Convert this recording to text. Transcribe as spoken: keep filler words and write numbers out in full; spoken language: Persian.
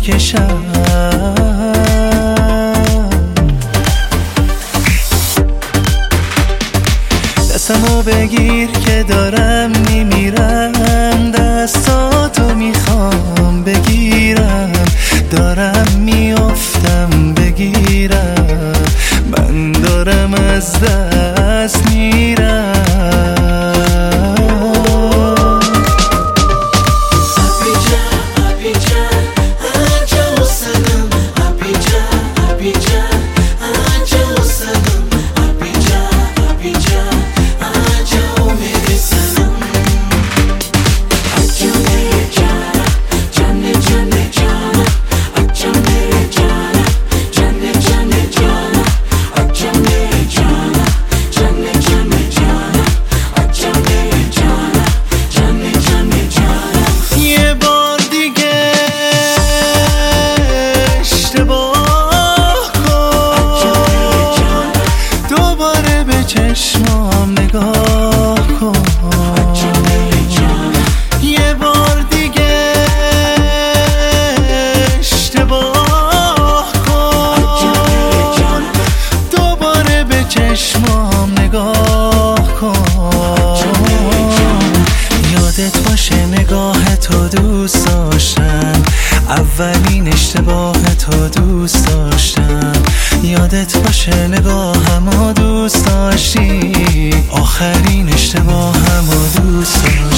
میکشم. دستمو بگیر که دارم میمیرم، دستاتو میخوام بگیرم، دارم میافتم بگیرم، من دارم از دست میرم. چشمام نگاه کن، یه بار دیگه اشتباه کن، دوباره به چشمام نگاه کن. یادت باشه نگاه تو دوست داشتم، اولین اشتباه تو دوست داشتم. یادت باشه نگاهمو دوست داشتی، آخرین اشتباهمو دوست داشتی.